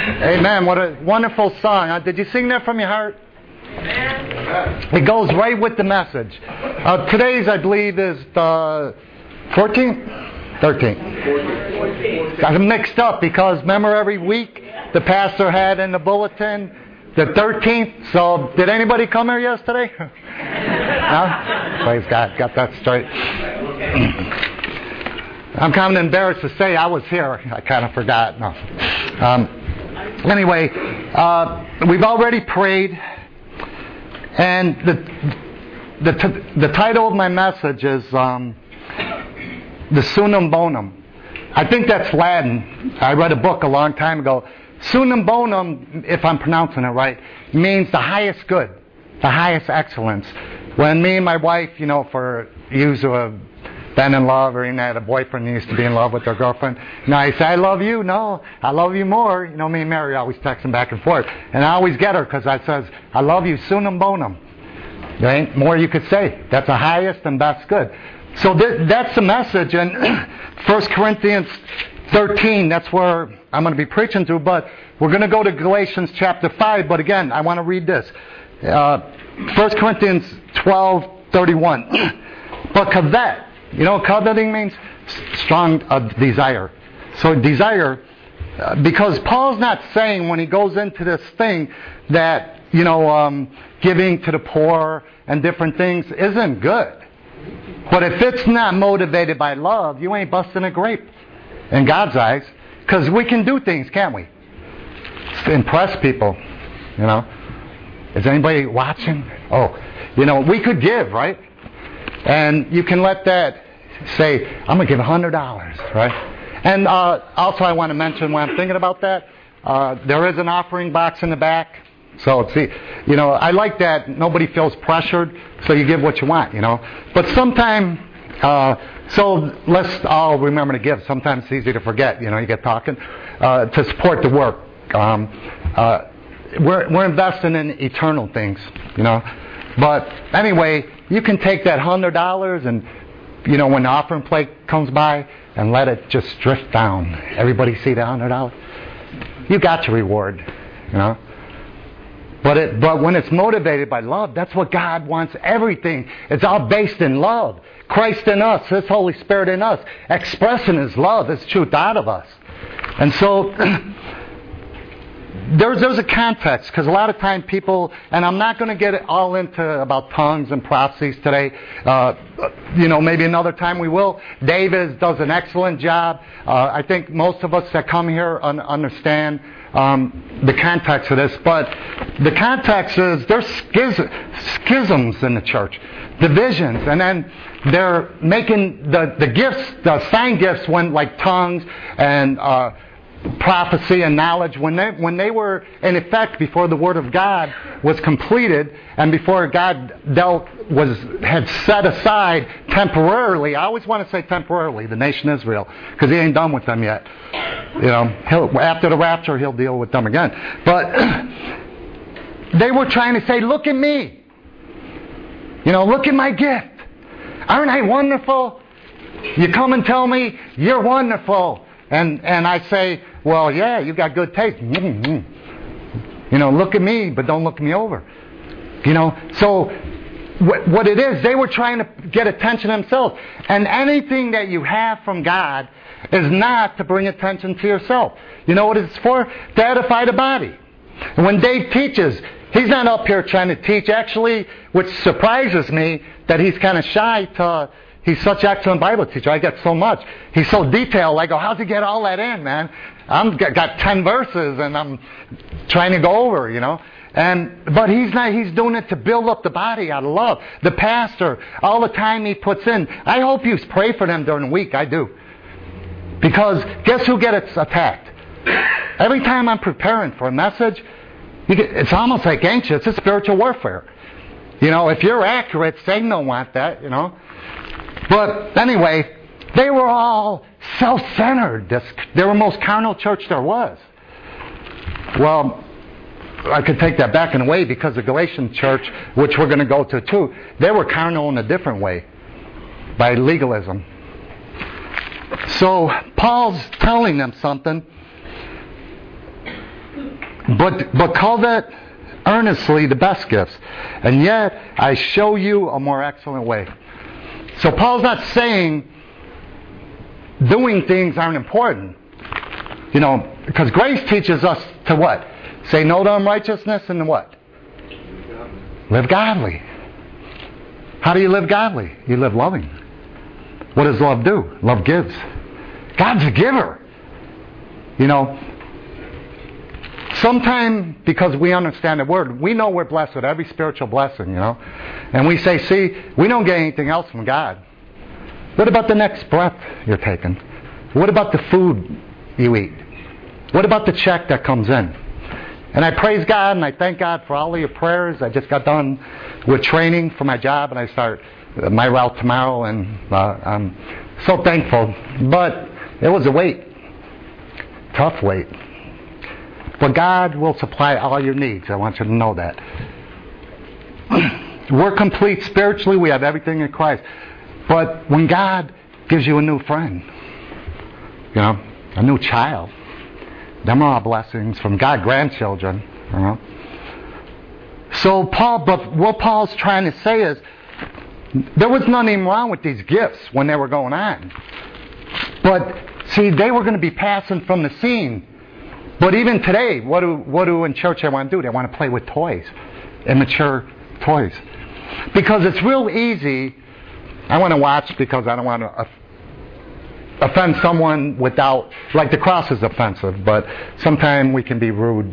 Amen. What a wonderful song. Did you sing that from your heart? It goes right with the message. Today's, I believe, is the 14th? 13th. Got them mixed up because remember every week the pastor had in the bulletin the 13th. So did anybody come here yesterday? No? Praise God. Got that straight. I'm kind of embarrassed to say I was here. I kind of forgot. No. Anyway, we've already prayed. And the title of my message is the Sunum Bonum. I think that's Latin. I read a book a long time ago. Sunum Bonum, if I'm pronouncing it right, means the highest good, the highest excellence. When me and my wife, for years who have been in love or even had a boyfriend who used to be in love with their girlfriend, I say, I love you. No, I love you more. Me and Mary always texting back and forth. And I always get her because I says, I love you, Sunum Bonum. There ain't more you could say. That's the highest and best good. So that's the message. And 1 Corinthians 13, that's where I'm going to be preaching to. But we're going to go to Galatians chapter 5. But again, I want to read this. 1 Corinthians 12:31. But covet. Coveting means strong desire. So desire, because Paul's not saying when he goes into this thing that, giving to the poor and different things isn't good. But if it's not motivated by love, you ain't busting a grape in God's eyes. Because we can do things, can't we? To impress people, Is anybody watching? Oh, we could give, right? And you can let that say, I'm going to give $100, right? And also I want to mention when I'm thinking about that, there is an offering box in the back. So, I like that nobody feels pressured, so you give what you want, But sometimes, so let's all remember to give. Sometimes it's easy to forget, you get talking, to support the work. We're investing in eternal things, But anyway, you can take that $100 and, when the offering plate comes by and let it just drift down. Everybody see the $100? You got your reward, But when it's motivated by love, that's what God wants everything. It's all based in love. Christ in us, His Holy Spirit in us, expressing His love, His truth out of us. And so there's a context, because a lot of time people, and I'm not going to get all into about tongues and prophecies today. Maybe another time we will. David does an excellent job. I think most of us that come here understand the context of this, but the context is there's schisms in the church, divisions, and then they're making the gifts, the sign gifts, when like tongues and prophecy and knowledge, when they were in effect before the Word of God was completed and before God had set aside temporarily. I always want to say temporarily the nation Israel, because He ain't done with them yet. After the rapture He'll deal with them again. But they were trying to say, look at me. Look at my gift. Aren't I wonderful? You come and tell me you're wonderful. And I say, well, yeah, you got good taste. Look at me, but don't look me over. So what it is, they were trying to get attention themselves. And anything that you have from God is not to bring attention to yourself. You know what it's for? To edify the body. And when Dave teaches, he's not up here trying to teach. Actually, which surprises me, that he's kind of shy to... He's such an excellent Bible teacher. I get so much. He's so detailed. I go, how'd you get all that in, man? I've got 10 verses and I'm trying to go over, But he's not. He's doing it to build up the body out of love. The pastor, all the time he puts in. I hope you pray for them during the week. I do. Because guess who gets attacked? Every time I'm preparing for a message, it's almost like anxious. It's spiritual warfare. If you're accurate, Satan don't want that, But anyway, they were all self-centered. They were the most carnal church there was. Well, I could take that back in a way, because the Galatian church, which we're going to go to too, they were carnal in a different way, by legalism. So Paul's telling them something. But covet earnestly the best gifts, and yet I show you a more excellent way. So Paul's not saying doing things aren't important. Because grace teaches us to what? Say no to unrighteousness and what? Live godly. How do you live godly? You live loving. What does love do? Love gives. God's a giver. Sometimes, because we understand the Word, we know we're blessed with every spiritual blessing, And we say, see, we don't get anything else from God. What about the next breath you're taking? What about the food you eat? What about the check that comes in? And I praise God and I thank God for all of your prayers. I just got done with training for my job and I start my route tomorrow, and I'm so thankful. But it was a wait. Tough wait. But God will supply all your needs. I want you to know that. We're complete spiritually. We have everything in Christ. But when God gives you a new friend, a new child, them are all blessings from God, grandchildren, So but what Paul's trying to say is, there was nothing wrong with these gifts when they were going on. But, see, they were going to be passing from the scene. But even today, what do in church they want to do? They want to play with toys, immature toys. Because it's real easy. I want to watch because I don't want to offend someone without, like the cross is offensive, but sometimes we can be rude,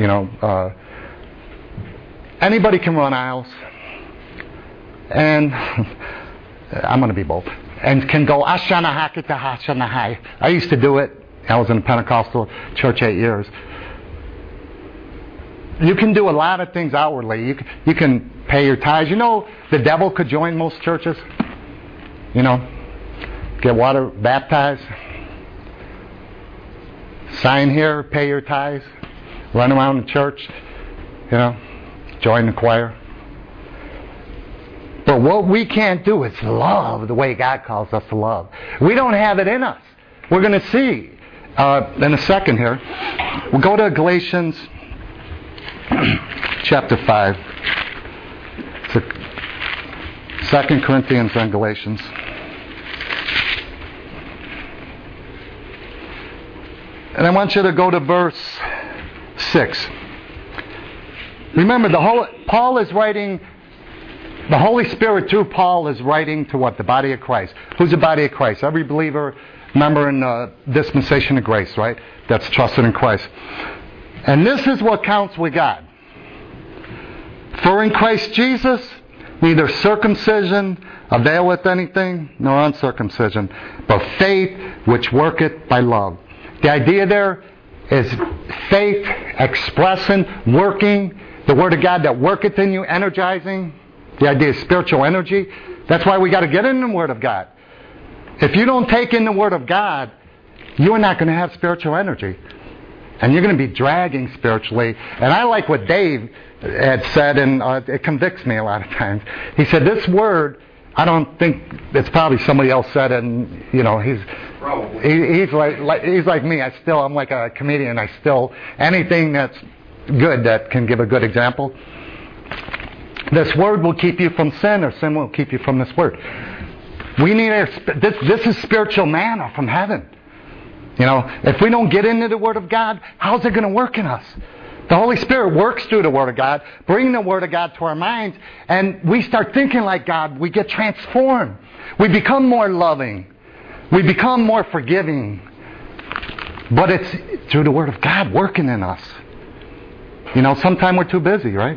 Anybody can run aisles, and I'm going to be both, and can go Ashanahakita Hashanahai. I used to do it. I was in a Pentecostal church 8 years. You can do a lot of things outwardly. You can pay your tithes. The devil could join most churches. Get water baptized. Sign here, pay your tithes. Run around the church. Join the choir. But what we can't do is love the way God calls us to love. We don't have it in us. We're going to see in a second here. We'll go to Galatians chapter 5. So 2 Corinthians and Galatians. And I want you to go to verse 6. Remember, Paul is writing, the Holy Spirit through Paul is writing to what? The body of Christ. Who's the body of Christ? Every believer, member in the dispensation of grace, right? That's trusted in Christ. And this is what counts with God. For in Christ Jesus, neither circumcision availeth anything, nor uncircumcision, but faith which worketh by love. The idea there is faith expressing, working, the Word of God that worketh in you, energizing. The idea is spiritual energy. That's why we got to get in the Word of God. If you don't take in the Word of God, you're not going to have spiritual energy. And you're going to be dragging spiritually. And I like what Dave had said, and it convicts me a lot of times. He said, this Word, I don't think it's probably somebody else said it, and he's like me. I'm like a comedian. Anything that's good that can give a good example. This Word will keep you from sin, or sin will keep you from this Word. We need this is spiritual manna from heaven. If we don't get into the Word of God, how's it going to work in us? The Holy Spirit works through the Word of God, bring the Word of God to our minds, and we start thinking like God. We get transformed. We become more loving. We become more forgiving. But it's through the Word of God working in us. Sometimes we're too busy, right?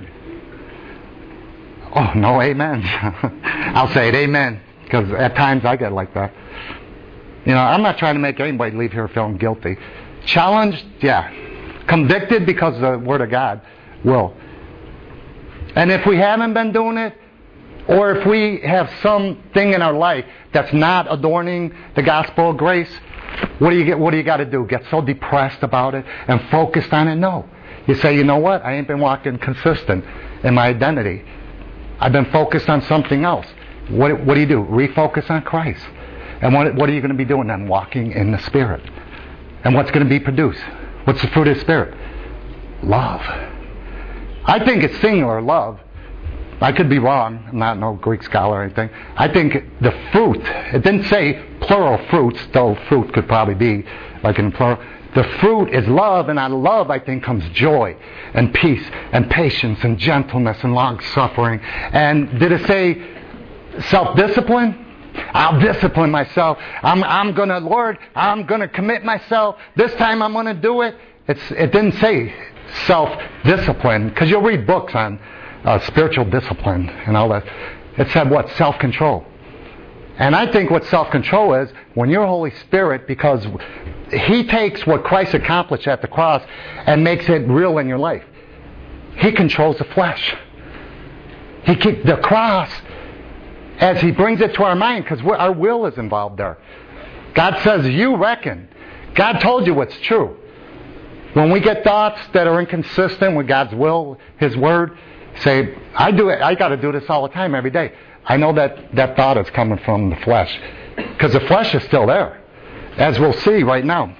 Oh, no, amen. I'll say it, amen, because at times I get like that. I'm not trying to make anybody leave here feeling guilty. Challenged, yeah. Convicted because of the Word of God will. And if we haven't been doing it, or if we have something in our life that's not adorning the gospel of grace, what do you got to do? Get so depressed about it and focused on it? No. You say, you know what? I ain't been walking consistent in my identity. I've been focused on something else. What do you do? Refocus on Christ. And what are you going to be doing then? Walking in the Spirit. And what's going to be produced? What's the fruit of the Spirit? love. I think it's singular, love. I could be wrong. I'm not no Greek scholar or anything. I think the fruit, it didn't say plural fruits, though fruit could probably be like in plural. The fruit is love, and out of love, I think, comes joy and peace and patience and gentleness and long-suffering. And did it say self-discipline? I'll discipline myself. I'm going to commit myself. This time I'm going to do it. It didn't say self-discipline, because you'll read books on spiritual discipline and all that. It said what? Self-control. And I think what self-control is, when your Holy Spirit, because He takes what Christ accomplished at the cross and makes it real in your life. He controls the flesh. The cross, as He brings it to our mind, because our will is involved there. God says, you reckon. God told you what's true. When we get thoughts that are inconsistent with God's will, His Word, say, I got to do this all the time, every day. I know that thought is coming from the flesh, because the flesh is still there, as we'll see right now.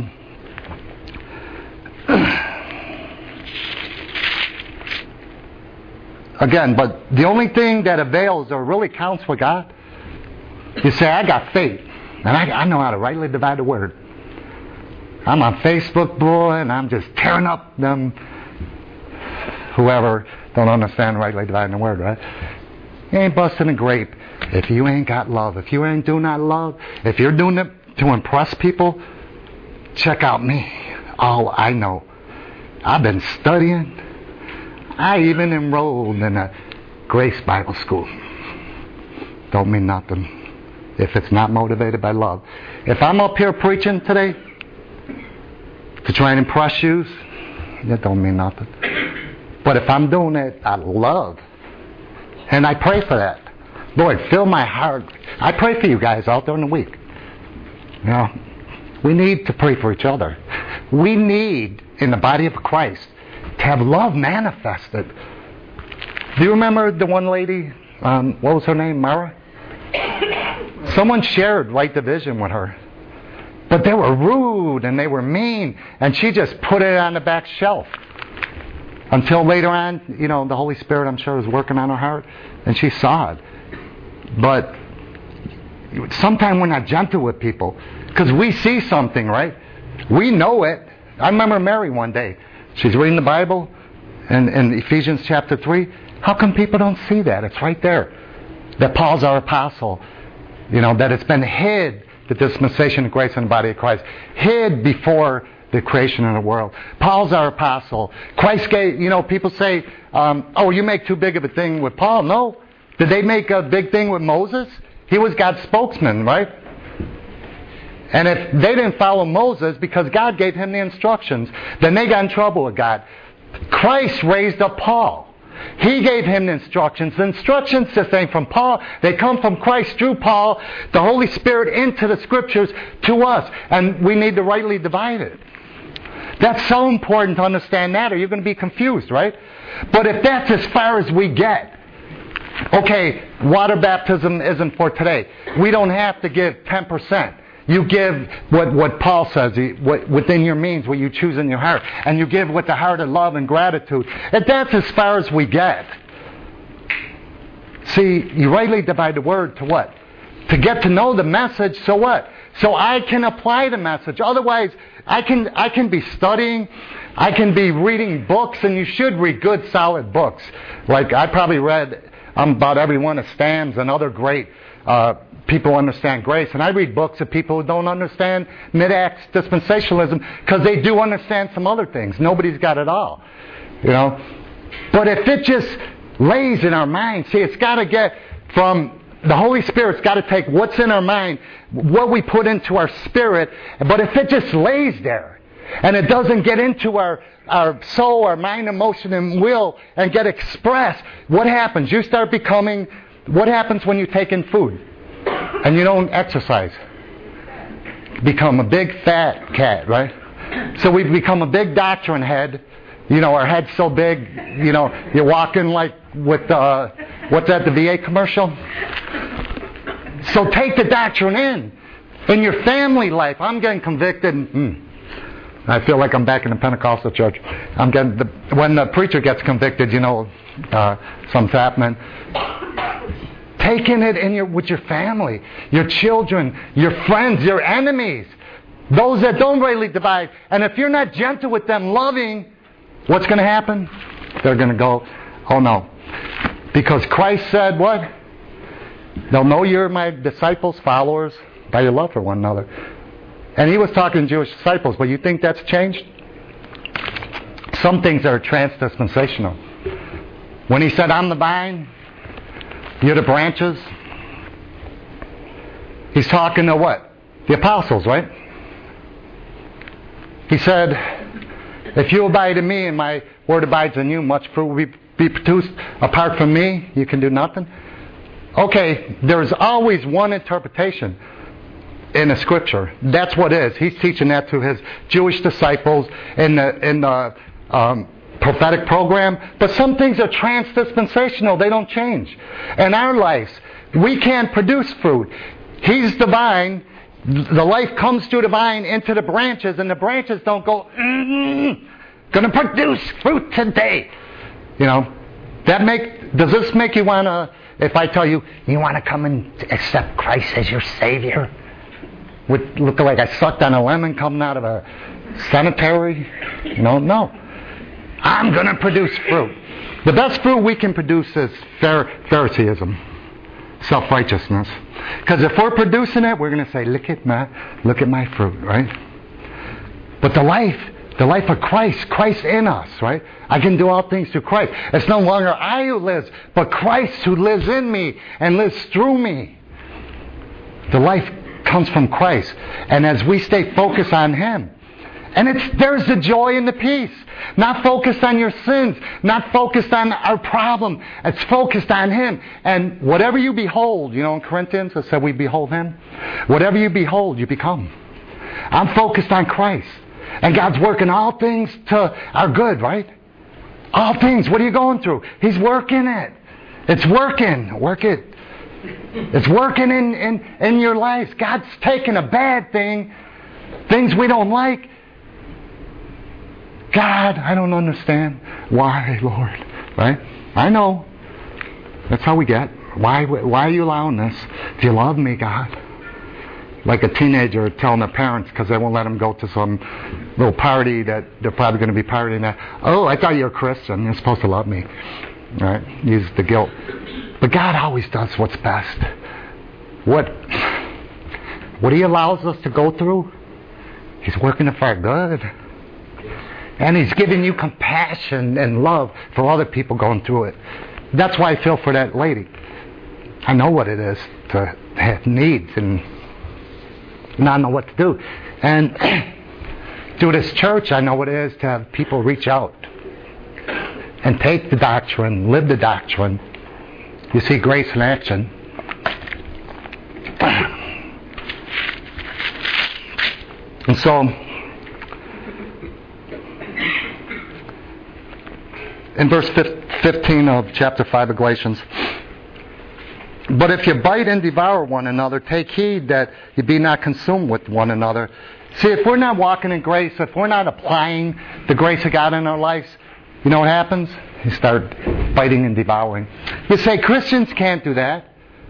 Again, but the only thing that avails or really counts with God, you say, I got faith, and I know how to rightly divide the Word. I'm on Facebook, boy, and I'm just tearing up them whoever don't understand rightly dividing the Word, right? You ain't busting a grape if you ain't got love. If you ain't doing that love, if you're doing it to impress people, check out me. Oh, I know. I've been studying. I even enrolled in a Grace Bible School. Don't mean nothing if it's not motivated by love. If I'm up here preaching today to try and impress you, that don't mean nothing. But if I'm doing it out of love, and I pray for that. Lord, fill my heart. I pray for you guys all during the week. You know, we need to pray for each other. We need, in the body of Christ, to have love manifested. Do you remember the one lady, what was her name, Mara? Someone shared Right Division with her. But they were rude and they were mean, and she just put it on the back shelf. Until later on, you know, the Holy Spirit, I'm sure, was working on her heart, and she saw it. But sometimes we're not gentle with people, because we see something, right? We know it. I remember Mary one day. She's reading the Bible in Ephesians chapter 3. How come people don't see that? It's right there. That Paul's our apostle. You know, that it's been hid, the dispensation of grace in the body of Christ. Hid before the creation of the world. Paul's our apostle. Christ gave, you know, people say, oh, you make too big of a thing with Paul. No. Did they make a big thing with Moses? He was God's spokesman, right? And if they didn't follow Moses because God gave him the instructions, then they got in trouble with God. Christ raised up Paul. He gave him the instructions. The instructions just ain't from Paul. They come from Christ through Paul, the Holy Spirit into the Scriptures to us. And we need to rightly divide it. That's so important to understand that, or you're going to be confused, right? But if that's as far as we get, okay, water baptism isn't for today. We don't have to give 10%. You give what Paul says, within your means, what you choose in your heart. And you give with the heart of love and gratitude. And that's as far as we get. See, you rightly divide the Word to what? To get to know the message, so what? So I can apply the message. Otherwise, I can be studying, I can be reading books, and you should read good, solid books. Like I probably read about every one of Stan's and other great people who understand grace. And I read books of people who don't understand mid-acts dispensationalism, because they do understand some other things. Nobody's got it all, you know. But if it just lays in our mind, see, it's got to get from the Holy Spirit's got to take what's in our mind, what we put into our spirit. But if it just lays there and it doesn't get into our soul, our mind, emotion, and will and get expressed, what happens? You start becoming, what happens when you take in food and you don't exercise? Become a big fat cat, right? So we've become a big doctrine head. You know, our head's so big, you know, you're walking like with, what's that, the VA commercial? So take the doctrine in your family life. I'm getting convicted. I feel like I'm back in the Pentecostal church. When the preacher gets convicted, something's happening. Taking it with your family, your children, your friends, your enemies, those that don't rightly divide. And if you're not gentle with them, loving, what's going to happen? They're going to go, oh no. Because Christ said what? They'll know you're my disciples, followers, by your love for one another. And he was talking to Jewish disciples, but you think that's changed? Some things are transdispensational. When he said, I'm the vine, you're the branches, he's talking to what? The apostles, right? He said, if you abide in me and my word abides in you, much fruit will be produced. Apart from me, you can do nothing. Okay, there's always one interpretation in the Scripture. That's what it is. He's teaching that to his Jewish disciples in the prophetic program. But some things are transdispensational. They don't change. In our lives, we can't produce fruit. He's the vine. The life comes through the vine into the branches, and the branches don't go, going to produce fruit today. Does this make you want to, if I tell you, you want to come and accept Christ as your Savior? Would look like I sucked on a lemon coming out of a cemetery? No. I'm going to produce fruit. The best fruit we can produce is Pharisaism, self-righteousness. Because if we're producing it, we're going to say, look at my fruit, right? But the life of Christ in us, right? I can do all things through Christ. It's no longer I who lives, but Christ who lives in me and lives through me. The life comes from Christ. And as we stay focused on Him, and there's the joy and the peace. Not focused on your sins, not focused on our problem. It's focused on Him. And whatever you behold, in Corinthians it said we behold Him. Whatever you behold, you become. I'm focused on Christ. And God's working all things to our good, right? All things. What are you going through? He's working it. It's working. Work it. It's working in your lives. God's taking a bad thing, things we don't like. God, I don't understand. Why, Lord? Right? I know. That's how we get. Why are you allowing this? Do you love me, God? Like a teenager telling their parents because they won't let them go to some little party that they're probably going to be partying at. Oh, I thought you were a Christian. You're supposed to love me. Right? Use the guilt. But God always does what's best. What He allows us to go through, He's working it for our good. And He's giving you compassion and love for other people going through it. That's why I feel for that lady. I know what it is to have needs and not know what to do. And through this church, I know what it is to have people reach out and take the doctrine, live the doctrine. You see grace in action. And so, in verse 15 of chapter 5 of Galatians, but if you bite and devour one another, take heed that you be not consumed with one another. See, if we're not walking in grace, if we're not applying the grace of God in our lives, you know what happens? You start biting and devouring. You say, Christians can't do that.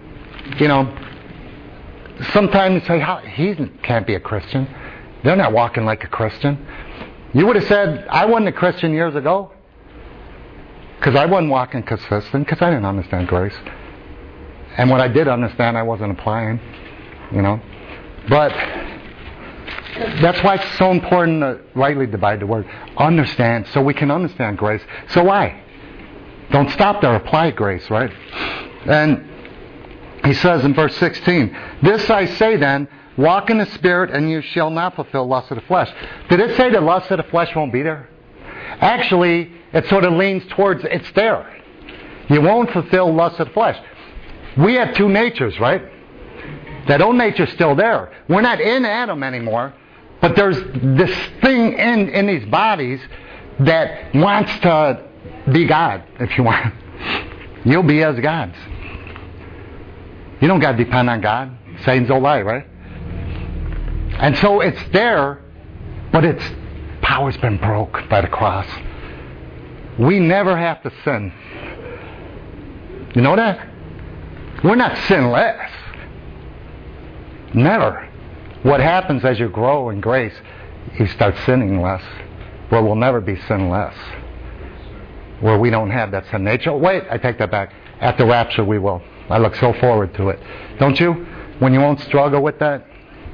Sometimes you say, he can't be a Christian. They're not walking like a Christian. You would have said, I wasn't a Christian years ago. Because I wasn't walking consistent, because I didn't understand grace. And what I did understand, I wasn't applying, But that's why it's so important to rightly divide the word. Understand, so we can understand grace. So why? Don't stop there. Apply grace, right? And he says in verse 16, this I say then, walk in the Spirit, and you shall not fulfill lust of the flesh. Did it say that lust of the flesh won't be there? Actually, it sort of leans towards it's there. You won't fulfill lust of the flesh. We have two natures, right? That old nature's still there. We're not in Adam anymore, but there's this thing in these bodies that wants to be God, if you want. You'll be as gods. You don't got to depend on God. Satan's a lie, right? And so it's there, but it's power's been broke by the cross. We never have to sin. You know that? We're not sinless. Never. What happens as you grow in grace, you start sinning less. Where we'll never be sinless. Where we don't have that sin nature. Wait, I take that back. At the rapture we will. I look so forward to it. Don't you? When you won't struggle with that.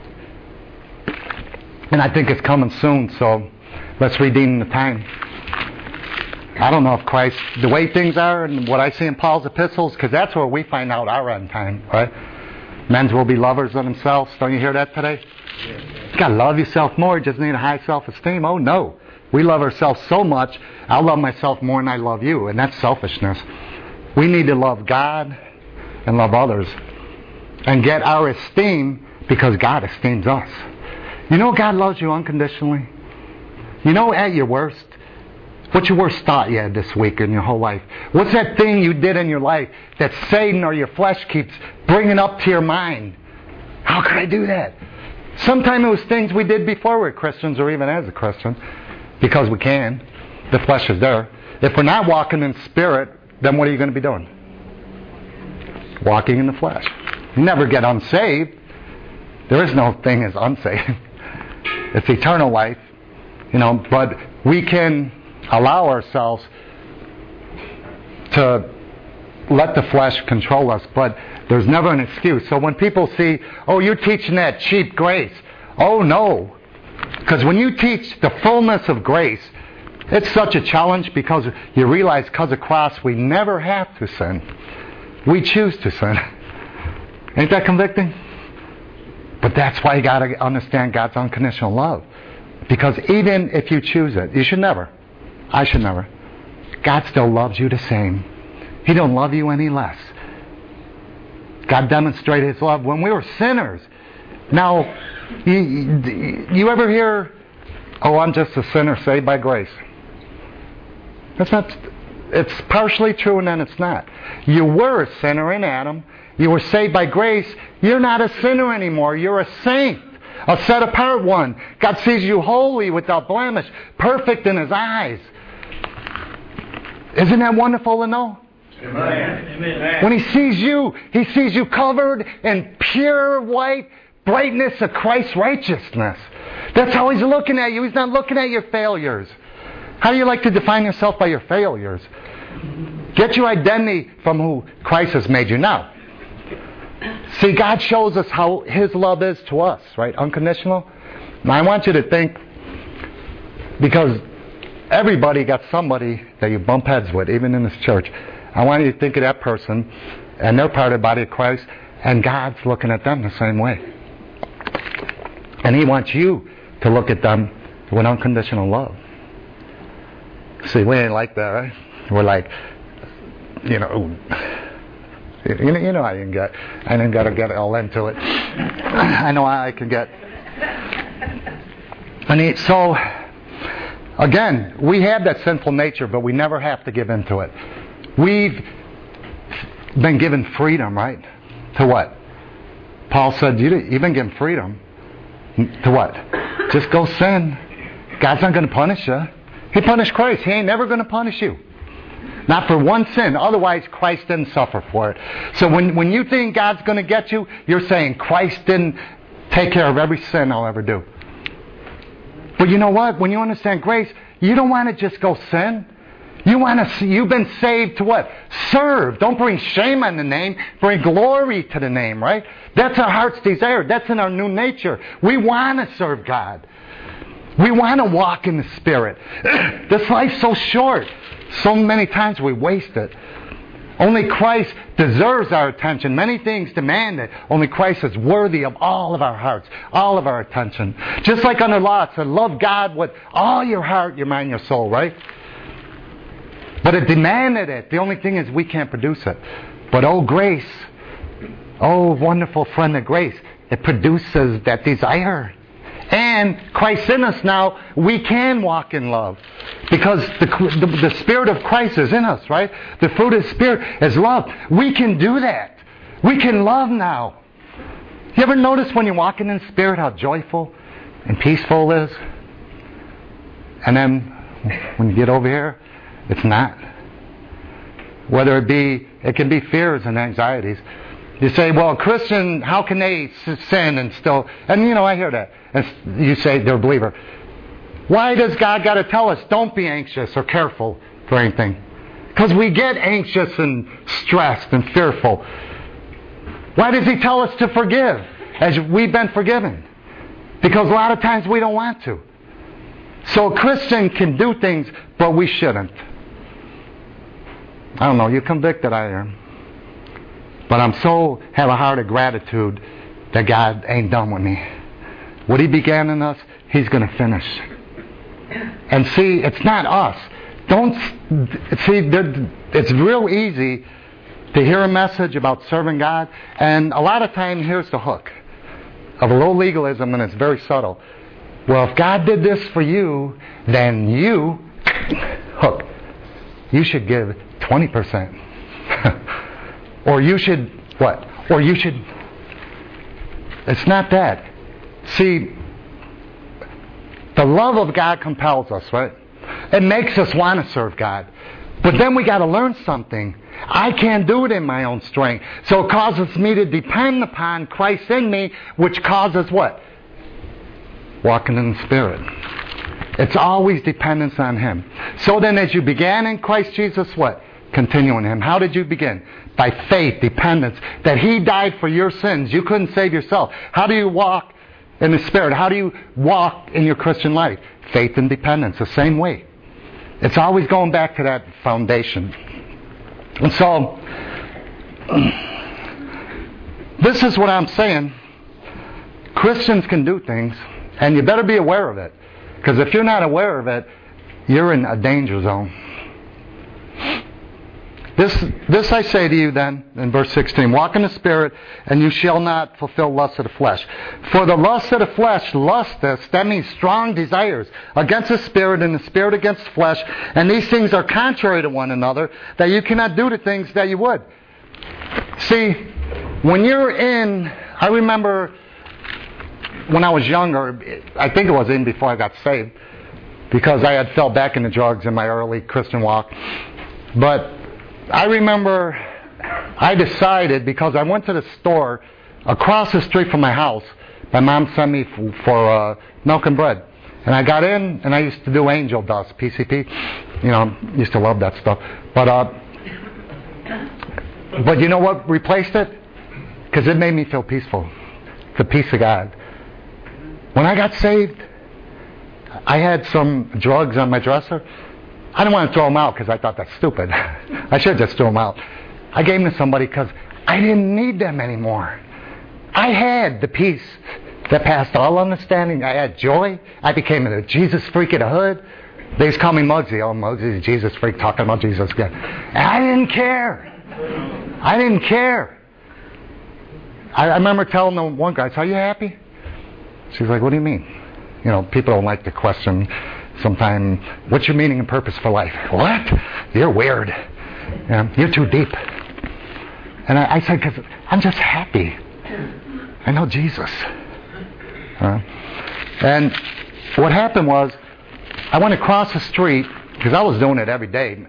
And I think it's coming soon, so let's redeem the time. I don't know if Christ, the way things are and what I see in Paul's epistles, because that's where we find out our end time, right? Men will be lovers of themselves. Don't you hear that today? You got to love yourself more. You just need a high self-esteem. Oh, no. We love ourselves so much, I love myself more than I love you, and that's selfishness. We need to love God and love others and get our esteem because God esteems us. You know God loves you unconditionally? You know at your worst? What's your worst thought you had this week in your whole life? What's that thing you did in your life that Satan or your flesh keeps bringing up to your mind? How could I do that? Sometimes it was things we did before we were Christians or even as a Christian. Because we can. The flesh is there. If we're not walking in spirit, then what are you going to be doing? Walking in the flesh. You never get unsaved. There is no thing as unsaved. It's eternal life. But we can allow ourselves to let the flesh control us, but there's never an excuse. So when people see, oh, you're teaching that cheap grace. Oh, no. Because when you teach the fullness of grace, it's such a challenge because you realize because of cross we never have to sin. We choose to sin. Ain't that convicting? But that's why you got to understand God's unconditional love. Because even if you choose it, you should never. I should never. God still loves you the same. He don't love you any less. God demonstrated His love when we were sinners. Now, you ever hear, oh, I'm just a sinner saved by grace? That's not. It's partially true and then it's not. You were a sinner in Adam. You were saved by grace. You're not a sinner anymore. You're a saint. A set apart one. God sees you holy, without blemish, perfect in His eyes. Isn't that wonderful to know? Amen. When He sees you covered in pure white brightness of Christ's righteousness. That's how He's looking at you. He's not looking at your failures. How do you like to define yourself by your failures? Get your identity from who Christ has made you now. See, God shows us how His love is to us, right? Unconditional. Now, I want you to think, because everybody got somebody that you bump heads with, even in this church. I want you to think of that person, and they're part of the body of Christ, and God's looking at them the same way. And He wants you to look at them with unconditional love. See, we ain't like that, right? We're like, you know how you can get. I didn't got to get all into it. I know how I can get. So, again, we have that sinful nature, but we never have to give into it. We've been given freedom, right? To what? Paul said, you've been given freedom. To what? Just go sin. God's not going to punish you. He punished Christ. He ain't never going to punish you. Not for one sin. Otherwise, Christ didn't suffer for it. So when you think God's going to get you, you're saying Christ didn't take care of every sin I'll ever do. But you know what? When you understand grace, you don't want to just go sin. You've been saved to what? Serve. Don't bring shame on the name. Bring glory to the name, right? That's our heart's desire. That's in our new nature. We want to serve God. We want to walk in the Spirit. This life's so short. So many times we waste it. Only Christ deserves our attention. Many things demand it. Only Christ is worthy of all of our hearts, all of our attention. Just like under law, it said, love God with all your heart, your mind, your soul, right? But it demanded it. The only thing is we can't produce it. But oh, grace, oh, wonderful friend of grace, it produces that desire. And Christ in us now, we can walk in love. Because the Spirit of Christ is in us, right? The fruit of the Spirit is love. We can do that. We can love now. You ever notice when you're walking in the Spirit how joyful and peaceful it is? And then when you get over here, it's not. Whether it can be fears and anxieties. You say, well, Christian, how can they sin and still... And, I hear that. And you say they're a believer. Why does God got to tell us, don't be anxious or careful for anything? Because we get anxious and stressed and fearful. Why does He tell us to forgive as we've been forgiven? Because a lot of times we don't want to. So a Christian can do things, but we shouldn't. I don't know, you're convicted, I am. But I'm have a heart of gratitude that God ain't done with me. What He began in us, He's going to finish. And see, it's not us. It's real easy to hear a message about serving God, and a lot of time, here's the hook of a little legalism, and it's very subtle. Well, if God did this for you, then you should give 20%. Or you should, what? Or you should... It's not that. See, the love of God compels us, right? It makes us want to serve God. But then we got to learn something. I can't do it in my own strength. So it causes me to depend upon Christ in me, which causes what? Walking in the Spirit. It's always dependence on Him. So then as you began in Christ Jesus, what? Continue in Him. How did you begin? By faith, dependence. That He died for your sins. You couldn't save yourself. How do you walk in the Spirit? How do you walk in your Christian life? Faith and dependence, the same way. It's always going back to that foundation. And so, this is what I'm saying. Christians can do things, and you better be aware of it. Because if you're not aware of it, you're in a danger zone. This I say to you then, in verse 16, walk in the Spirit, and you shall not fulfill lust of the flesh. For the lust of the flesh, lusteth, that means strong desires, against the Spirit, and the Spirit against the flesh. And these things are contrary to one another, that you cannot do the things that you would. See, when you're in... I remember when I was younger, I think it was even before I got saved, because I had fell back into drugs in my early Christian walk. But I remember I decided, because I went to the store across the street from my house. My mom sent me for milk and bread. And I got in, and I used to do angel dust, PCP. Used to love that stuff. But you know what replaced it? Because it made me feel peaceful. The peace of God. When I got saved, I had some drugs on my dresser. I didn't want to throw them out because I thought that's stupid. I should just throw them out. I gave them to somebody because I didn't need them anymore. I had the peace that passed all understanding. I had joy. I became a Jesus freak in the hood. They used to call me Muggsy. Oh, Muggsy, the Jesus freak, talking about Jesus again. And I didn't care. I didn't care. I remember telling the one guy, "Are you happy?" She's like, "What do you mean?" People don't like to question sometimes, what's your meaning and purpose for life? What? You're weird. You're too deep. And I said, because I'm just happy. I know Jesus. And what happened was, I went across the street, because I was doing it every day.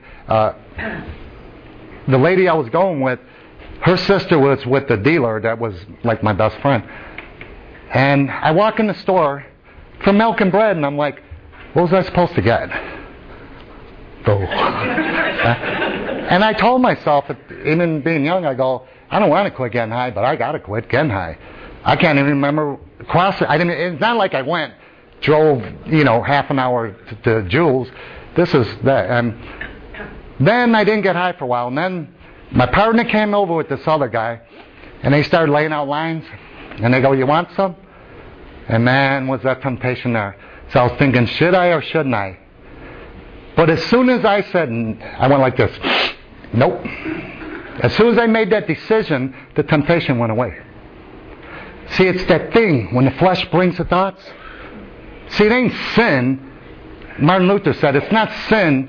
The lady I was going with, her sister was with the dealer that was like my best friend. And I walk in the store for milk and bread, and I'm like, what was I supposed to get? Oh. And I told myself, even being young, I go, I don't want to quit getting high, but I got to quit getting high. I can't even remember crossing. It's not like I drove, half an hour to Jules. This is that. And then I didn't get high for a while. And then my partner came over with this other guy, and they started laying out lines. And they go, you want some? And man, was that temptation there. So I was thinking, should I or shouldn't I? But as soon as I said, I went like this, nope. As soon as I made that decision, the temptation went away. See, it's that thing, when the flesh brings the thoughts. See, it ain't sin. Martin Luther said, it's not sin.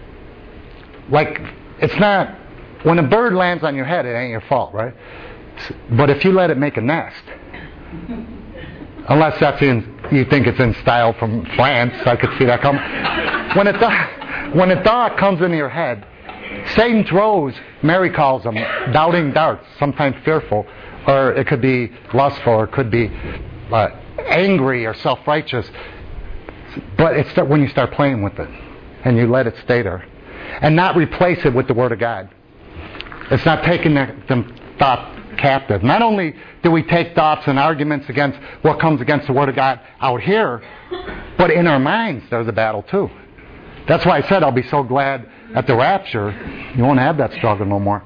It's not, when a bird lands on your head, it ain't your fault, right? But if you let it make a nest, unless that's in you think it's in style from France. I could see that coming. When a thought comes into your head, Satan throws, Mary calls them, doubting darts, sometimes fearful, or it could be lustful, or it could be angry or self-righteous. But it's when you start playing with it, and you let it stay there, and not replace it with the Word of God. It's not taking them thought captive. Not only do we take thoughts and arguments against what comes against the Word of God out here, but in our minds there's a battle too. That's why I said I'll be so glad at the rapture you won't have that struggle no more.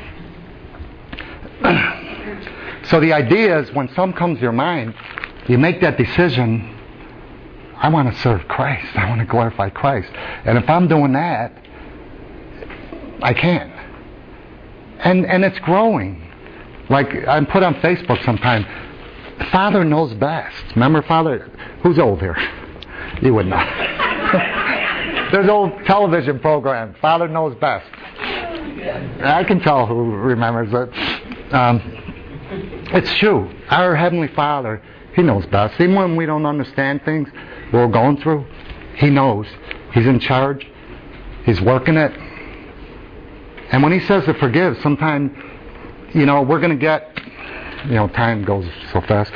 So the idea is when something comes to your mind, you make that decision, I want to serve Christ. I want to glorify Christ. And if I'm doing that, I can't. And it's growing. Like I put on Facebook sometime, Father knows best. Remember Father? Who's old here? You would not. There's an old television program, Father Knows Best. I can tell who remembers it. It's true. Our Heavenly Father, He knows best. Even when we don't understand things we're going through, He knows. He's in charge. He's working it. And when He says to forgive, sometimes, we're going to get, time goes so fast.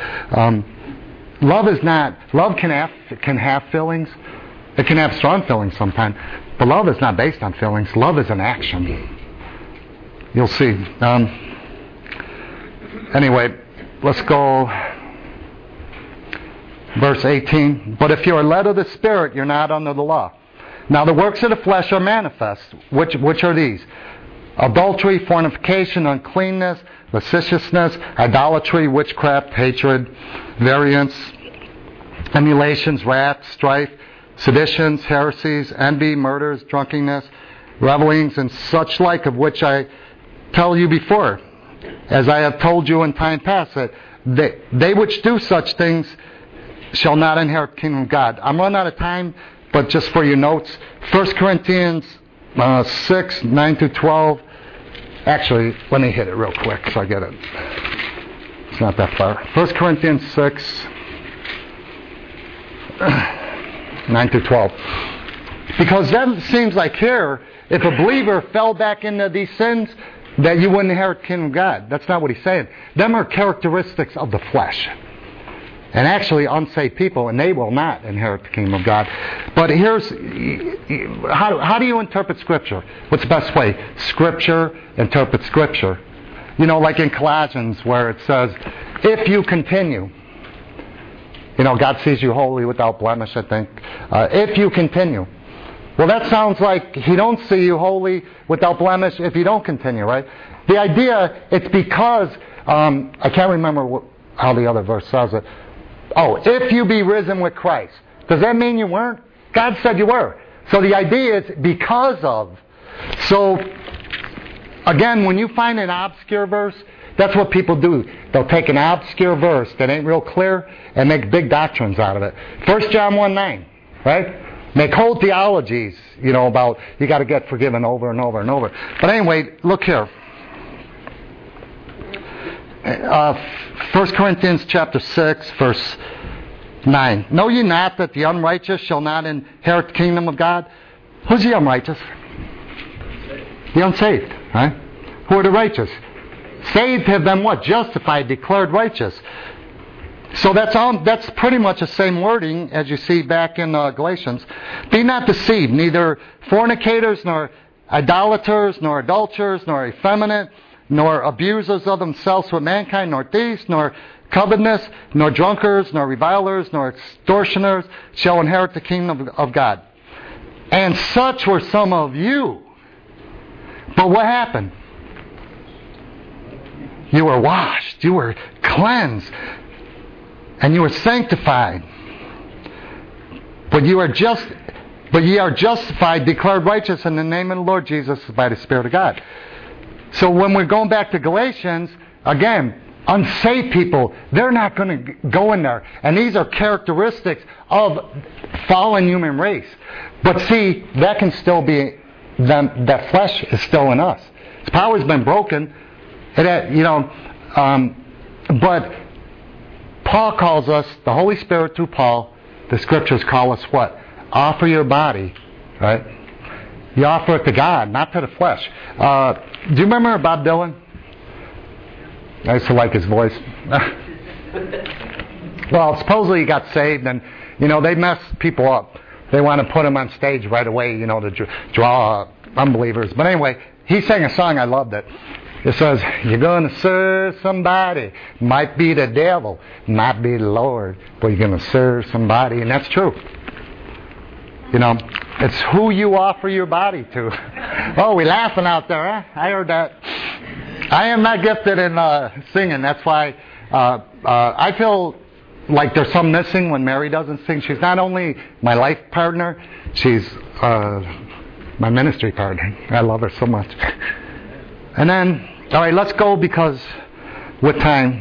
Love can have feelings. It can have strong feelings sometimes. But love is not based on feelings. Love is an action. You'll see. Anyway, let's go. Verse 18. But if you are led of the Spirit, you're not under the law. Now the works of the flesh are manifest. Which are these? Adultery, fornication, uncleanness, lasciviousness, idolatry, witchcraft, hatred, variance, emulations, wrath, strife, seditions, heresies, envy, murders, drunkenness, revelings, and such like, of which I tell you before, as I have told you in time past, that they which do such things shall not inherit the kingdom of God. I'm running out of time, but just for your notes, 1 Corinthians 6, 9 to 12. Actually, let me hit it real quick so I get it. It's not that far. 1 Corinthians 6, 9 to 12. Because that seems like here, if a believer fell back into these sins, that you wouldn't inherit the kingdom of God. That's not what he's saying. Them are characteristics of the flesh. And actually, unsaved people, and they will not inherit the kingdom of God. But here's, how do you interpret Scripture? What's the best way? Scripture interprets Scripture. Like in Colossians where it says, if you continue. God sees you holy without blemish, I think. If you continue. Well, that sounds like He don't see you holy without blemish if you don't continue, right? The idea, it's because, I can't remember how the other verse says it. Oh, if you be risen with Christ. Does that mean you weren't? God said you were. So the idea is because of. So, again, when you find an obscure verse, that's what people do. They'll take an obscure verse that ain't real clear and make big doctrines out of it. 1 John 1:9, right? Make whole theologies, about you got to get forgiven over and over and over. But anyway, look here. 1 Corinthians chapter 6, verse 9. Know ye not that the unrighteous shall not inherit the kingdom of God? Who's the unrighteous? The unsaved, right? Who are the righteous? Saved have been what? Justified, declared righteous. So that's pretty much the same wording as you see back in Galatians. Be not deceived, neither fornicators, nor idolaters, nor adulterers, nor effeminate, nor abusers of themselves with mankind, nor thieves, nor covetous, nor drunkards, nor revilers, nor extortioners shall inherit the kingdom of God. And such were some of you. But what happened? You were washed, you were cleansed, and you were sanctified. But ye are justified, declared righteous in the name of the Lord Jesus by the Spirit of God. So when we're going back to Galatians, again, unsaved people, they're not going to go in there. And these are characteristics of fallen human race. But see, that can still be, that flesh is still in us. Its power's been broken. But Paul calls us, the Holy Spirit through Paul, the Scriptures call us what? Offer your body, right? You offer it to God, not to the flesh. Do you remember Bob Dylan? I used to like his voice. Well, supposedly he got saved, and, they mess people up. They want to put him on stage right away, to draw unbelievers. But anyway, he sang a song, I loved it. It says, you're going to serve somebody. Might be the devil, might be the Lord, but you're going to serve somebody. And that's true. It's who you offer your body to. Oh, we're laughing out there, huh? I heard that. I am not gifted in singing. That's why I feel like there's some missing when Mary doesn't sing. She's not only my life partner, she's my ministry partner. I love her so much. And then, all right, let's go because with time.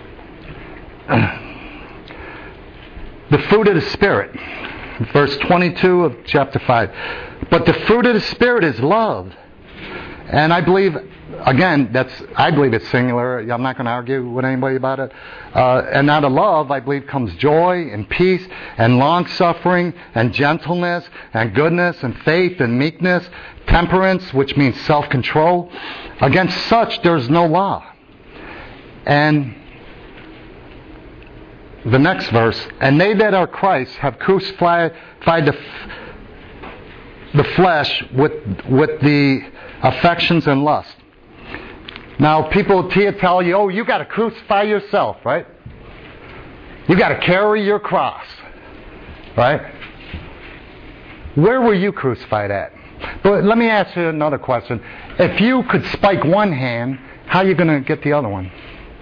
The fruit of the Spirit. Verse 22 of chapter 5. But the fruit of the Spirit is love. And I believe, again, I believe it's singular. I'm not going to argue with anybody about it. And out of love, I believe, comes joy and peace and long-suffering and gentleness and goodness and faith and meekness, temperance, which means self-control. Against such, there's no law. And the next verse, and they that are Christ have crucified the flesh with the affections and lust. Now, people tell you, you got to crucify yourself, right? You got to carry your cross, right? Where were you crucified at? But let me ask you another question. If you could spike one hand, how are you going to get the other one?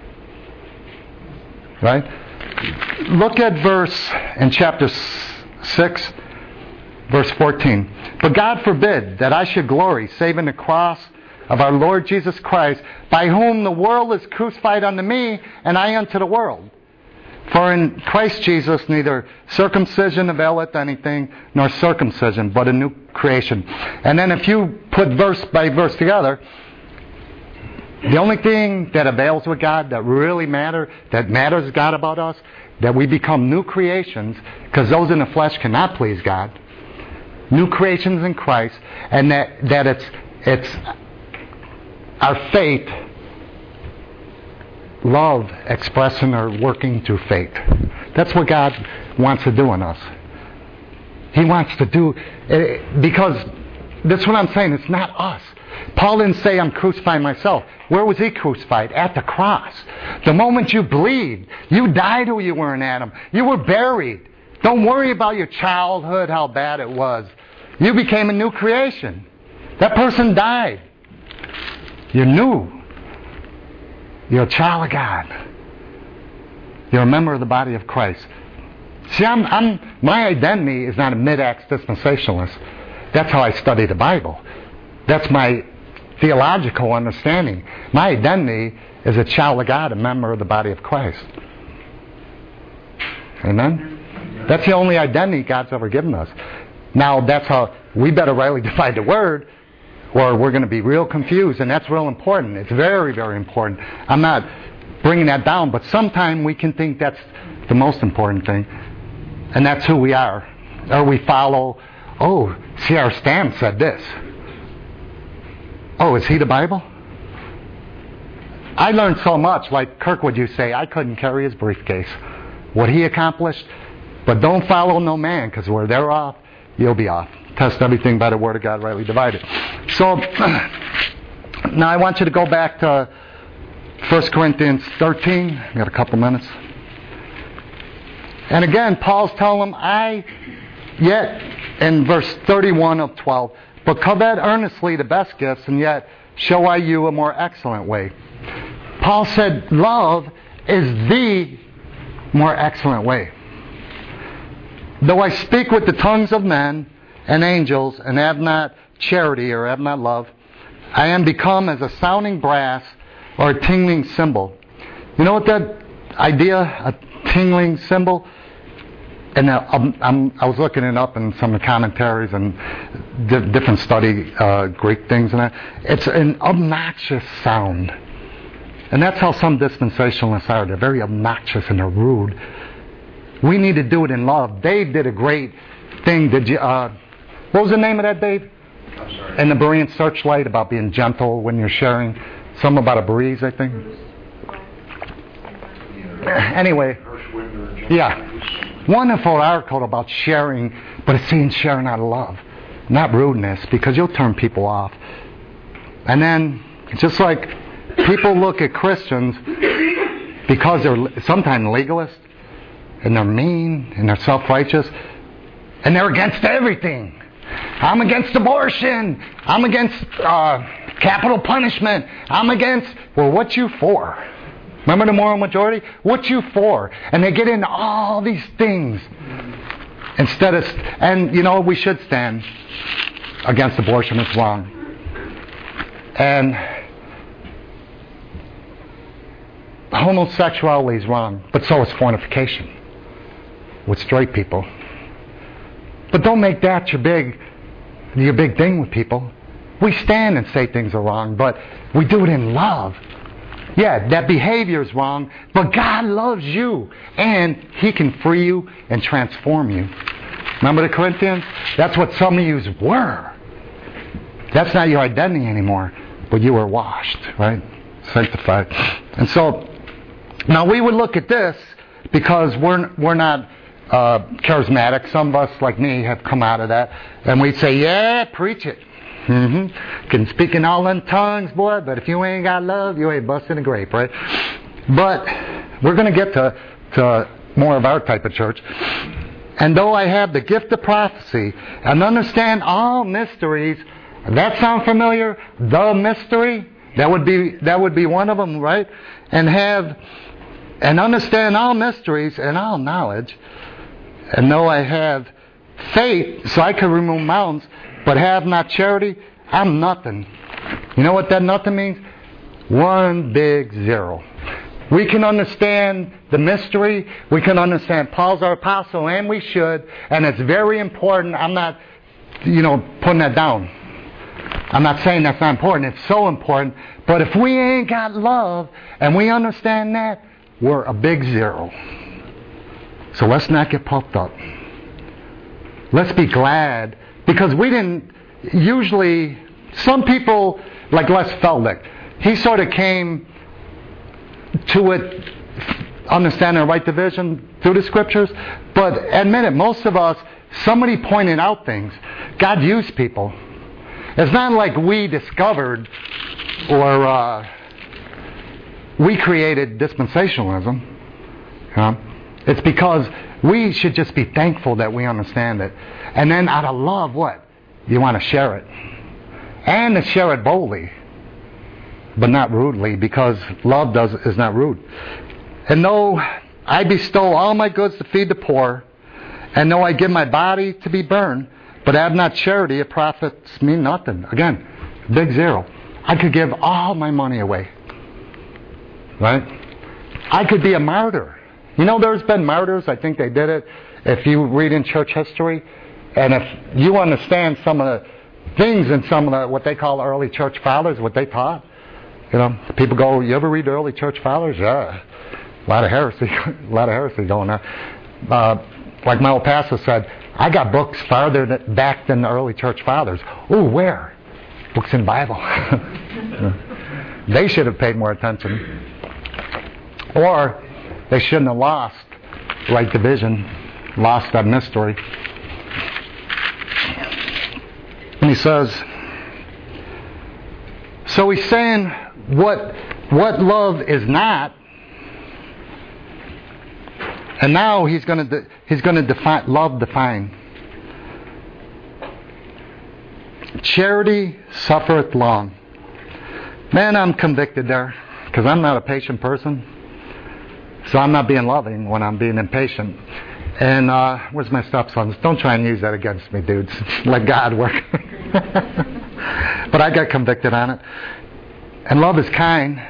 Right? Look at verse in chapter 6, verse 14. But God forbid that I should glory, save in the cross of our Lord Jesus Christ, by whom the world is crucified unto me, and I unto the world. For in Christ Jesus neither circumcision availeth anything, nor circumcision, but a new creation. And then if you put verse by verse together, the only thing that avails with God, that really matters God about us, that we become new creations, because those in the flesh cannot please God. New creations in Christ, and that it's our faith, love expressing or working through faith. That's what God wants to do in us. He wants to do, because that's what I'm saying, it's not us. Paul didn't say, I'm crucifying myself. Where was he crucified? At the cross. The moment you bleed, you died who you were in Adam. You were buried. Don't worry about your childhood, how bad it was. You became a new creation. That person died. You're new. You're a child of God. You're a member of the body of Christ. See, my identity is not a mid-acts dispensationalist. That's how I study the Bible. That's my theological understanding. My identity is a child of God, a member of the body of Christ. Amen? That's the only identity God's ever given us. Now, that's how we better rightly divide the word, or we're going to be real confused, and that's real important. It's very, very important. I'm not bringing that down, but sometimes we can think that's the most important thing, and that's who we are. Or we follow, C.R. Stam said this. Is he the Bible? I learned so much, like Kirkwood used to say, I couldn't carry his briefcase. What he accomplished, but don't follow no man, because where they're off, you'll be off. Test everything by the word of God rightly divided. So, now I want you to go back to 1 Corinthians 13. I've got a couple minutes. And again, Paul's telling them, yet, in verse 31 of 12, but covet earnestly the best gifts, and yet show I you a more excellent way. Paul said, love is the more excellent way. Though I speak with the tongues of men and angels, and have not charity or have not love, I am become as a sounding brass or a tingling cymbal. You know what that idea, a tingling cymbal? And I was looking it up in some of the commentaries and different study Greek things and that. It's an obnoxious sound. And that's how some dispensationalists are. They're very obnoxious and they're rude. We need to do it in love. Dave did a great thing. Did you? What was the name of that, Dave? I'm sorry. In the Berean Searchlight, about being gentle when you're sharing. Something about a breeze, I think. Anyway, yeah. Wonderful article about sharing, but it's saying sharing out of love, not rudeness, because you'll turn people off. And then, just like people look at Christians because they're sometimes legalist, and they're mean, and they're self-righteous, and they're against everything. I'm against abortion. I'm against capital punishment. I'm against, well, what you for? Remember the moral majority? What you for? And they get into all these things. Instead of, and you know, we should stand against abortion. It's wrong. And homosexuality is wrong, but so is fornication with straight people. But don't make that your big thing with people. We stand and say things are wrong, but we do it in love. Yeah, that behavior is wrong, but God loves you, and He can free you and transform you. Remember the Corinthians? That's what some of you were. That's not your identity anymore, but you were washed, right? Sanctified. And so, now we would look at this because we're not charismatic. Some of us, like me, have come out of that, and we'd say, yeah, preach it. Can speak in all in tongues, boy, but if you ain't got love, you ain't busting a grape, right? But we're going to get to more of our type of church. And though I have the gift of prophecy and understand all mysteries, that sound familiar? The mystery? That would be one of them, right? And understand all mysteries and all knowledge. And though I have faith, so I can remove mountains, but have not charity, I'm nothing. You know what that nothing means? One big zero. We can understand the mystery. We can understand Paul's our apostle, and we should. And it's very important. I'm not, putting that down. I'm not saying that's not important. It's so important. But if we ain't got love, and we understand that, we're a big zero. So let's not get puffed up. Let's be glad. Because we didn't, usually, some people, like Les Feldick, he sort of came to it, understanding the right division through the scriptures. But admit it, most of us, somebody pointed out things. God used people. It's not like we discovered or we created dispensationalism. It's because we should just be thankful that we understand it. And then out of love, what? You want to share it. And to share it boldly. But not rudely, because love is not rude. And though I bestow all my goods to feed the poor, and though I give my body to be burned, but have not charity, it profits me nothing. Again, big zero. I could give all my money away. Right? I could be a martyr. There's been martyrs. I think they did it. If you read in church history, and if you understand some of the things in some of the, what they call early church fathers, what they taught, people go, you ever read the early church fathers? Yeah. A lot of heresy going on. Like my old pastor said, I got books farther back than the early church fathers. Oh, where? Books in the Bible. They should have paid more attention. Or they shouldn't have lost right division, lost that mystery. And he says, so he's saying what love is not, and now he's going to define. Charity suffereth long. Man, I'm convicted there, because I'm not a patient person. So I'm not being loving when I'm being impatient. And where's my stepsons? Don't try and use that against me, dudes. Let God work. But I got convicted on it. And love is kind.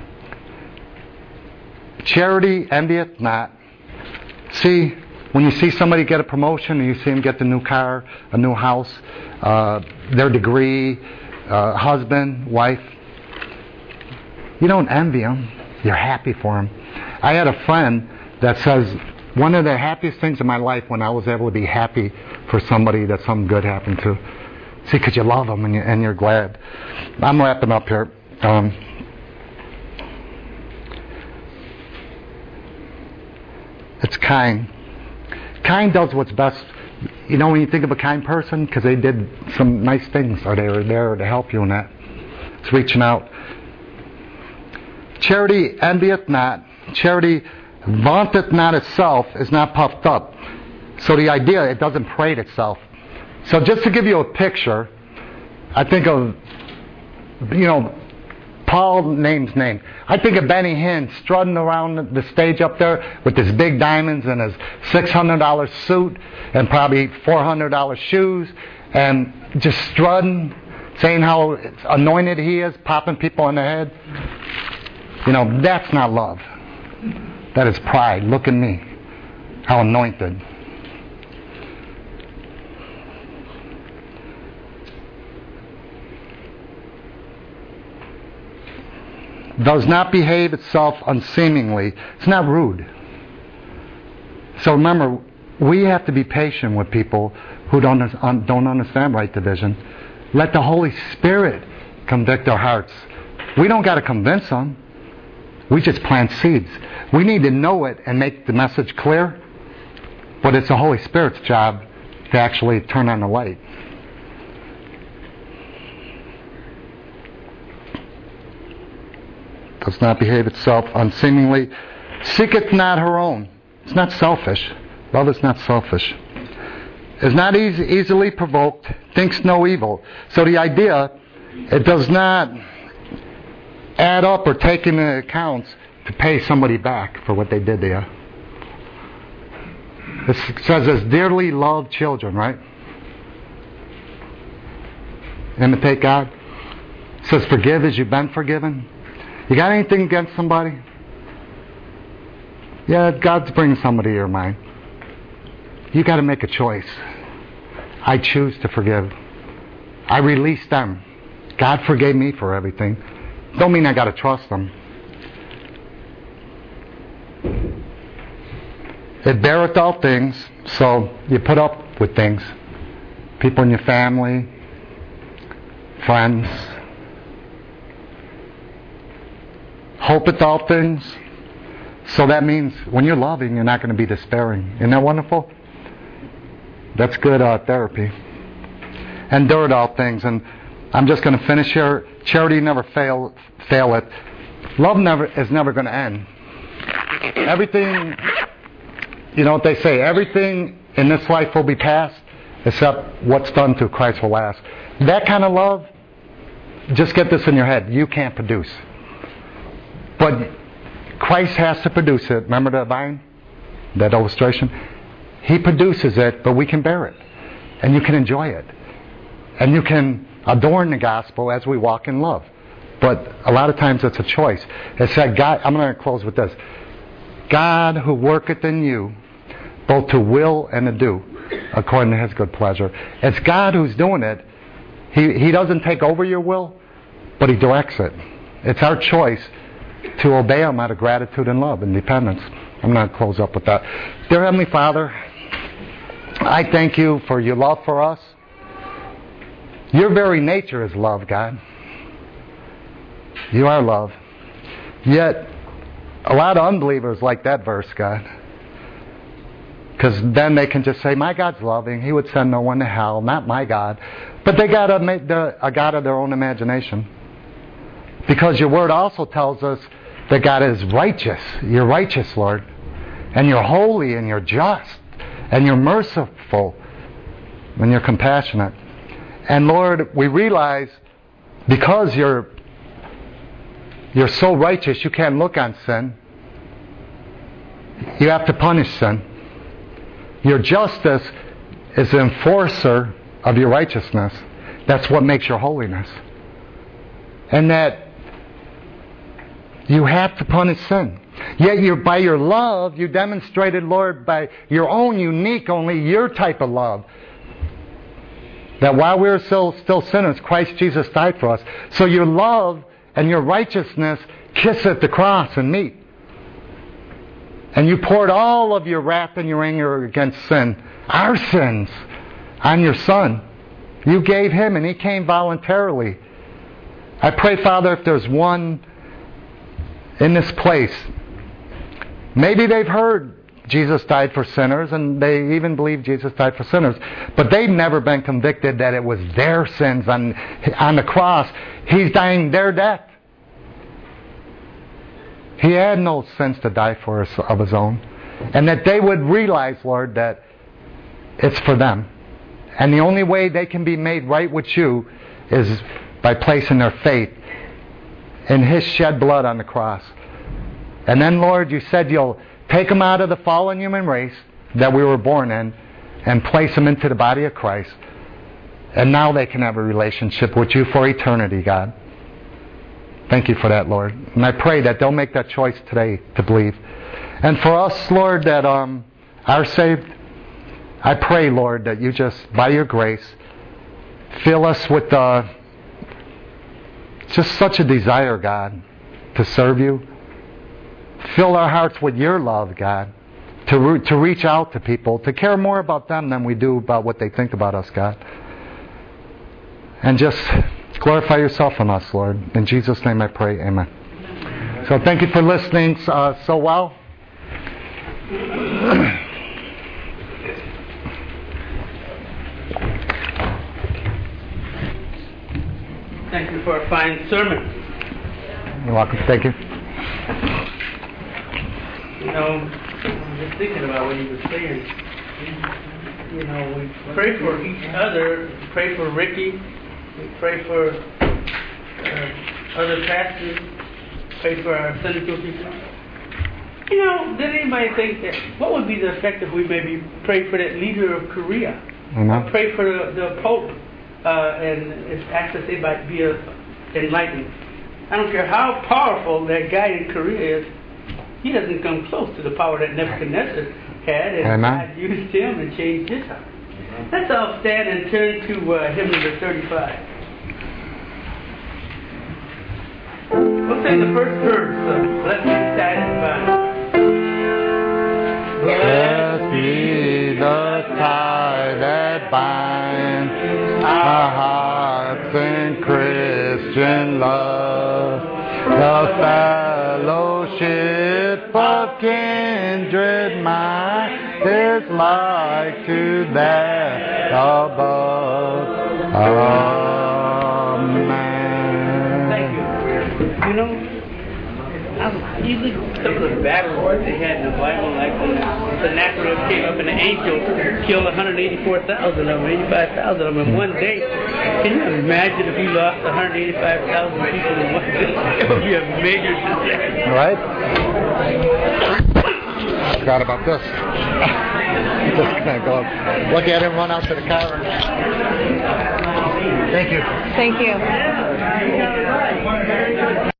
Charity envieth not. See, when you see somebody get a promotion, and you see them get the new car, a new house, their degree, husband, wife, You don't envy them. You're happy for them. I had a friend that says, one of the happiest things in my life when I was able to be happy for somebody that something good happened to. See, because you love them and you're glad. I'm wrapping up here. It's kind. Kind does what's best. You know, when you think of a kind person, because they did some nice things, or they were there to help you in that. It's reaching out. Charity envieth not. Charity vaunteth not itself, is not puffed up. So the idea, it doesn't parade itself. So just to give you a picture, I think of, Paul names name. I think of Benny Hinn strutting around the stage up there with his big diamonds and his $600 suit and probably $400 shoes, and just strutting, saying how anointed he is, popping people in the head. That's not love. That is pride. Look at me. How anointed. Does not behave itself unseemingly. It's not rude. So remember, we have to be patient with people who don't understand right division. Let the Holy Spirit convict our hearts. We don't got to convince them. We just plant seeds. We need to know it and make the message clear, but it's the Holy Spirit's job to actually turn on the light. Does not behave itself unseemingly. Seeketh not her own. It's not selfish. Love is not selfish. Is not easily provoked. Thinks no evil. So the idea, it does not add up or take into account to pay somebody back for what they did to you. It says as dearly loved children, right? Imitate God. It says forgive as you've been forgiven. You got anything against somebody? Yeah, God's bringing somebody to your mind. You got to make a choice. I choose to forgive. I release them. God forgave me for everything. Don't mean I got to trust them. It beareth all things, so you put up with things. People in your family, friends. Hopeth all things. So that means when you're loving, you're not going to be despairing. Isn't that wonderful? That's good therapy. Endureth all things. And I'm just going to finish here. Charity never fail it. Love is never going to end. Everything, you know what they say, everything in this life will be past except what's done through Christ will last. That kind of love, just get this in your head, you can't produce. But Christ has to produce it. Remember that vine? That illustration? He produces it, but we can bear it. And you can enjoy it. And you can adorn the gospel as we walk in love. But a lot of times it's a choice. It said, God, I'm going to close with this. God who worketh in you, both to will and to do, according to His good pleasure. It's God who's doing it. He doesn't take over your will, but He directs it. It's our choice to obey Him out of gratitude and love and dependence. I'm going to close up with that. Dear Heavenly Father, I thank You for Your love for us. Your very nature is love, God. You are love. Yet, a lot of unbelievers like that verse, God. Because then they can just say, my God's loving. He would send no one to hell. Not my God. But they got a God of their own imagination. Because Your Word also tells us that God is righteous. You're righteous, Lord. And You're holy and You're just. And You're merciful. And You're compassionate. And Lord, we realize because You're so righteous, You can't look on sin. You have to punish sin. Your justice is the enforcer of Your righteousness. That's what makes Your holiness. And that You have to punish sin. Yet by Your love, You demonstrated, Lord, by Your own unique, only Your type of love, that while we were still sinners, Christ Jesus died for us. So Your love and your righteousness kisseth the cross and me. And you poured all of your wrath and your anger against sin, our sins, on your Son. You gave Him, and He came voluntarily. I pray, Father, if there's one in this place, maybe they've heard Jesus died for sinners, and they even believe Jesus died for sinners, but they've never been convicted that it was their sins on the cross. He's dying their death. He had no sins to die for of His own. And that they would realize, Lord, that it's for them. And the only way they can be made right with You is by placing their faith in His shed blood on the cross. And then, Lord, You said You'll take them out of the fallen human race that we were born in and place them into the body of Christ. And now they can have a relationship with You for eternity, God. Thank You for that, Lord. And I pray that they'll make that choice today to believe. And for us, Lord, that are saved, I pray, Lord, that You just, by Your grace, fill us with just such a desire, God, to serve You. Fill our hearts with Your love, God, to reach out to people, to care more about them than we do about what they think about us, God. And just glorify Yourself in us, Lord. In Jesus' name I pray, amen. So thank You for listening so well. Thank you for a fine sermon. You're welcome. Thank you. You know, I'm just thinking about what he was saying. You know, we pray for each other. We pray for Ricky. We pray for other pastors. Pray for our Sunday school people. You know, did anybody think that what would be the effect if we maybe prayed for that leader of Korea? Or pray for the Pope and ask that they might be enlightened? I don't care how powerful that guy in Korea is. He doesn't come close to the power that Nebuchadnezzar had, and God used him and changed his heart. Let's all stand and turn to hymn number 35. We'll sing the first verse of Blessed Be Satisfied. Blessed be the tie that binds our hearts in Christian love, the fellowship of kindred mind is like to that above. Amen. Thank you. You know, you look at some of the battle words they had in the Bible, like when Sennacherib came up and the angel killed 184,000 of them, 85,000 of them in one day. Can you imagine if you lost 185,000 people in one day? It would be a major disaster. Right? Forgot about this. Just gonna go look at him, run out to the car. Thank you. Thank you.